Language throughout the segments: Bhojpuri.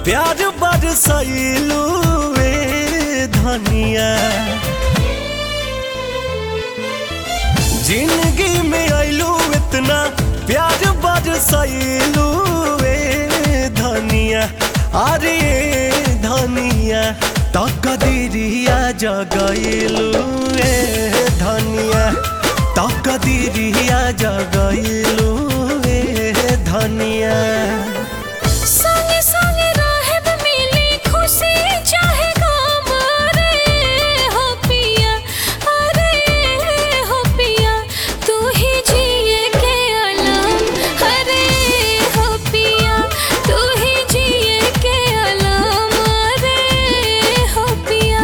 प्यार बरसैलू धनिया। जिंदगी में आइलू इतना प्यार बरसैलू धनिया। अरे धनिया तकदीरिया जगैलू धनिया, तकदीरिया जगैलू धनिया। संगे संगे रहब मिली खुशी चाहे गम, अरे हो पिया, अरे हो पिया, तू ही जिए के आलम, अरे हो पिया, तू ही जिए के आलम, अरे हो पिया।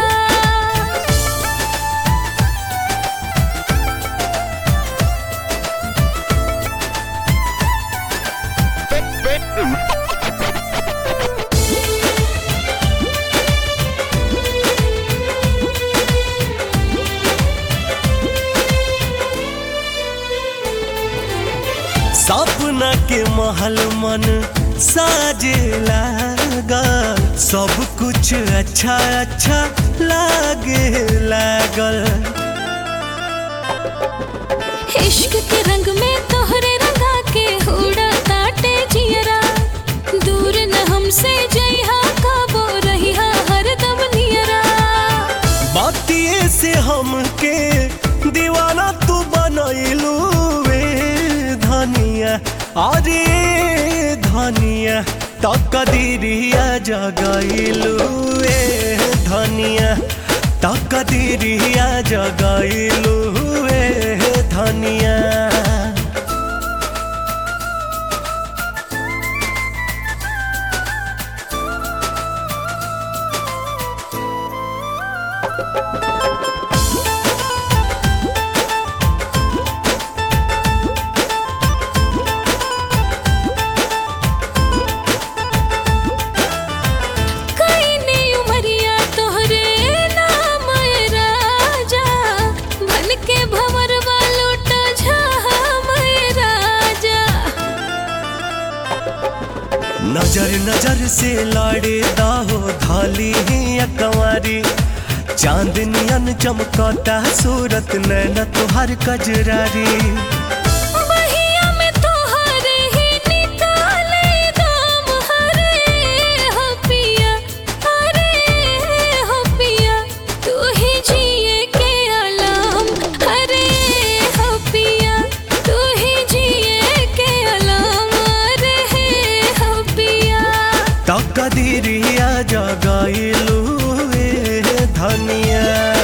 सपना के महल मन साजे लागल, सब कुछ अच्छा अच्छा लागे लागल। इश्क के रंग में तोहरे रंगा के उड़ा ताटे जियरा, दूर न हमसे जइहा कबो रहिहा हरदम नियरा। बातिए से हमके दीवाना तू बनैलू धनिया। अरे धनिया तकदीरिया जगैलू धनिया, तकदीरिया जगैलू धनिया। नजर नजर से लाड़े दाहो धाली कंवारी, चांदनियन चमकता सूरत नैना तुहार कजरारी। बहिया में तोहर ही निकाले दम, अरे हो पिया, अरे हो पिया, तू ही जिए के आलम, अरे हो पिया, तू ही जिए के आलम, अरे हो पिया। तकदीरिया जगैलू धनिया।